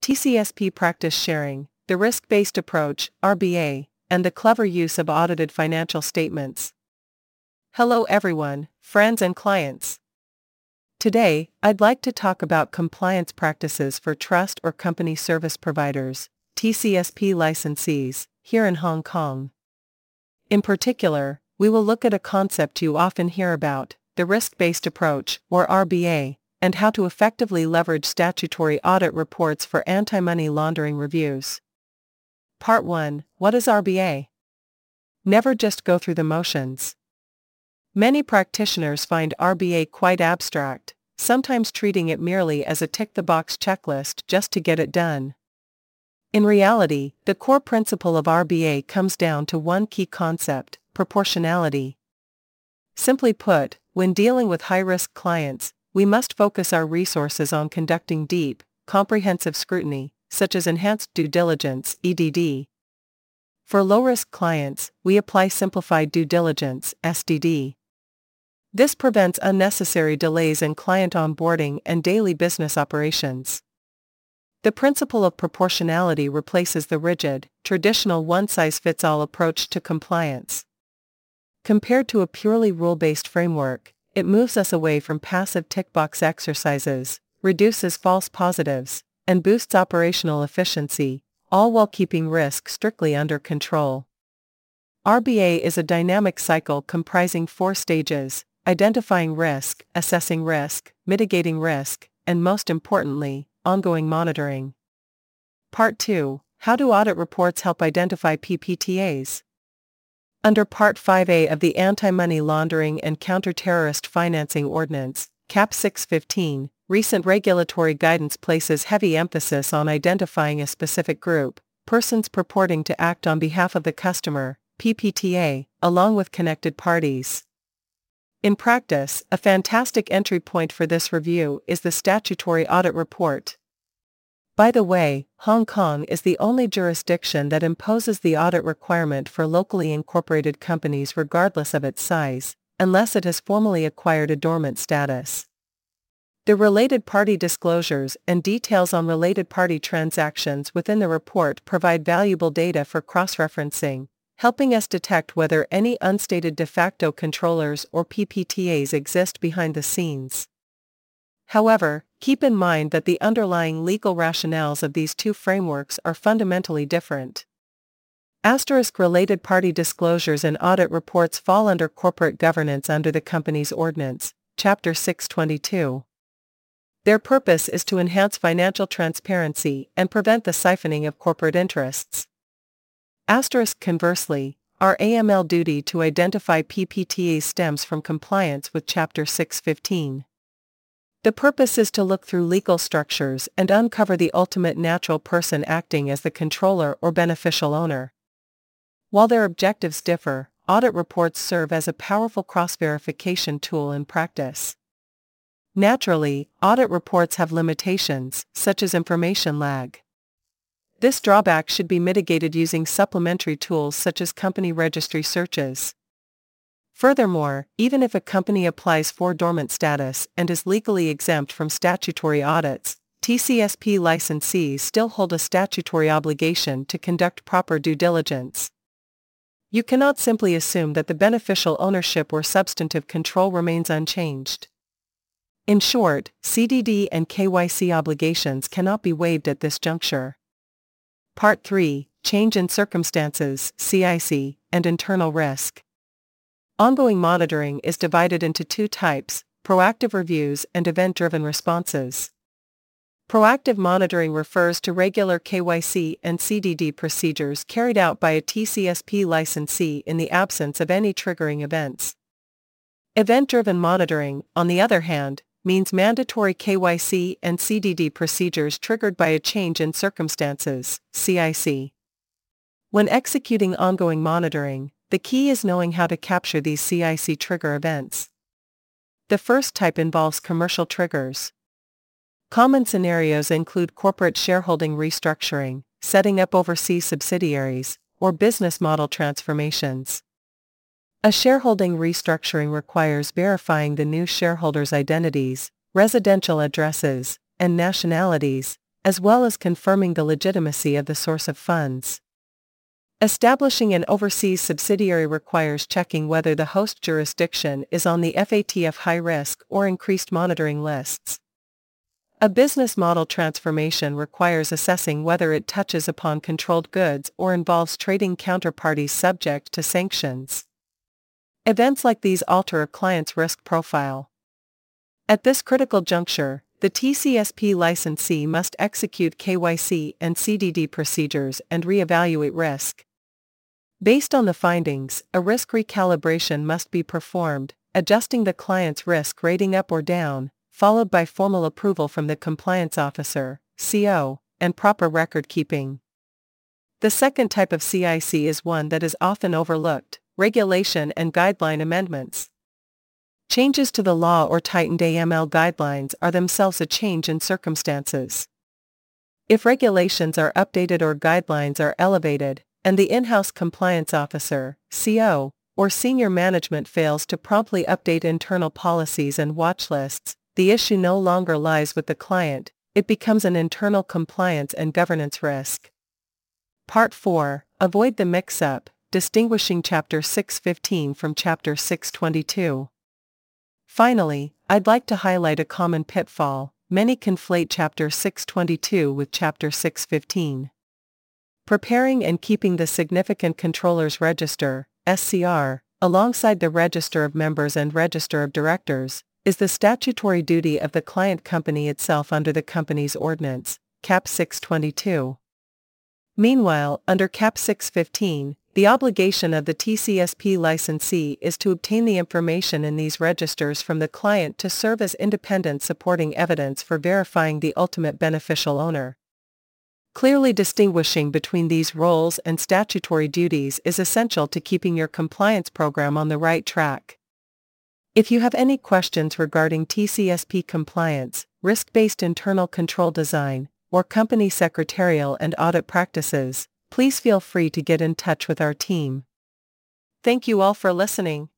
TCSP practice sharing, the risk-based approach, RBA, and the clever use of audited financial statements. Hello everyone, friends and clients. Today, I'd like to talk about compliance practices for trust or company service providers, TCSP licensees, here in Hong Kong. In particular, we will look at a concept you often hear about, the risk-based approach, or RBA, and how to effectively leverage statutory audit reports for anti-money laundering reviews. Part 1. What is RBA? Never just go through the motions. Many practitioners find RBA quite abstract, sometimes treating it merely as a tick-the-box checklist just to get it done. In reality, the core principle of RBA comes down to one key concept: proportionality. Simply put, when dealing with high-risk clients, we must focus our resources on conducting deep, comprehensive scrutiny, such as enhanced due diligence (EDD). For low-risk clients, we apply simplified due diligence (SDD). This prevents unnecessary delays in client onboarding and daily business operations. The principle of proportionality replaces the rigid, traditional one-size-fits-all approach to compliance. Compared to a purely rule-based framework, it moves us away from passive tick-box exercises, reduces false positives, and boosts operational efficiency, all while keeping risk strictly under control. RBA is a dynamic cycle comprising 4 stages: identifying risk, assessing risk, mitigating risk, and most importantly, ongoing monitoring. Part 2. How do audit reports help identify PPTAs? Under Part 5A of the Anti-Money Laundering and Counter-Terrorist Financing Ordinance, Cap 615, recent regulatory guidance places heavy emphasis on identifying a specific group, persons purporting to act on behalf of the customer, PPTA, along with connected parties. In practice, a fantastic entry point for this review is the statutory audit report. By the way, Hong Kong is the only jurisdiction that imposes the audit requirement for locally incorporated companies regardless of its size, unless it has formally acquired a dormant status. The related party disclosures and details on related party transactions within the report provide valuable data for cross-referencing, helping us detect whether any unstated de facto controllers or PPTAs exist behind the scenes. However, keep in mind that the underlying legal rationales of these two frameworks are fundamentally different. Related party disclosures and audit reports fall under corporate governance under the Companies Ordinance, Chapter 622. Their purpose is to enhance financial transparency and prevent the siphoning of corporate interests. Conversely, our AML duty to identify PPTAs stems from compliance with Chapter 615. The purpose is to look through legal structures and uncover the ultimate natural person acting as the controller or beneficial owner. While their objectives differ, audit reports serve as a powerful cross-verification tool in practice. Naturally, audit reports have limitations, such as information lag. This drawback should be mitigated using supplementary tools such as company registry searches. Furthermore, even if a company applies for dormant status and is legally exempt from statutory audits, TCSP licensees still hold a statutory obligation to conduct proper due diligence. You cannot simply assume that the beneficial ownership or substantive control remains unchanged. In short, CDD and KYC obligations cannot be waived at this juncture. Part 3. Change in circumstances, CIC, and internal risk. Ongoing monitoring is divided into 2 types: proactive reviews and event-driven responses. Proactive monitoring refers to regular KYC and CDD procedures carried out by a TCSP licensee in the absence of any triggering events. Event-driven monitoring, on the other hand, means mandatory KYC and CDD procedures triggered by a change in circumstances, CIC. When executing ongoing monitoring, the key is knowing how to capture these CIC trigger events. The first type involves commercial triggers. Common scenarios include corporate shareholding restructuring, setting up overseas subsidiaries, or business model transformations. A shareholding restructuring requires verifying the new shareholders' identities, residential addresses, and nationalities, as well as confirming the legitimacy of the source of funds. Establishing an overseas subsidiary requires checking whether the host jurisdiction is on the FATF high-risk or increased monitoring lists. A business model transformation requires assessing whether it touches upon controlled goods or involves trading counterparties subject to sanctions. Events like these alter a client's risk profile. At this critical juncture, the TCSP licensee must execute KYC and CDD procedures and reevaluate risk. Based on the findings, a risk recalibration must be performed, adjusting the client's risk rating up or down, followed by formal approval from the compliance officer, CO, and proper record keeping. The second type of CIC is one that is often overlooked: regulation and guideline amendments. Changes to the law or tightened AML guidelines are themselves a change in circumstances. If regulations are updated or guidelines are elevated, and the in-house compliance officer, CO, or senior management fails to promptly update internal policies and watch lists, the issue no longer lies with the client, it becomes an internal compliance and governance risk. Part 4. Avoid the mix-up, distinguishing Chapter 615 from Chapter 622. Finally, I'd like to highlight a common pitfall: many conflate Chapter 622 with Chapter 615. Preparing and keeping the Significant Controllers Register, SCR, alongside the Register of Members and Register of Directors, is the statutory duty of the client company itself under the Companies Ordinance, Cap 622. Meanwhile, under Cap 615, the obligation of the TCSP licensee is to obtain the information in these registers from the client to serve as independent supporting evidence for verifying the ultimate beneficial owner. Clearly distinguishing between these roles and statutory duties is essential to keeping your compliance program on the right track. If you have any questions regarding TCSP compliance, risk-based internal control design, or company secretarial and audit practices, please feel free to get in touch with our team. Thank you all for listening.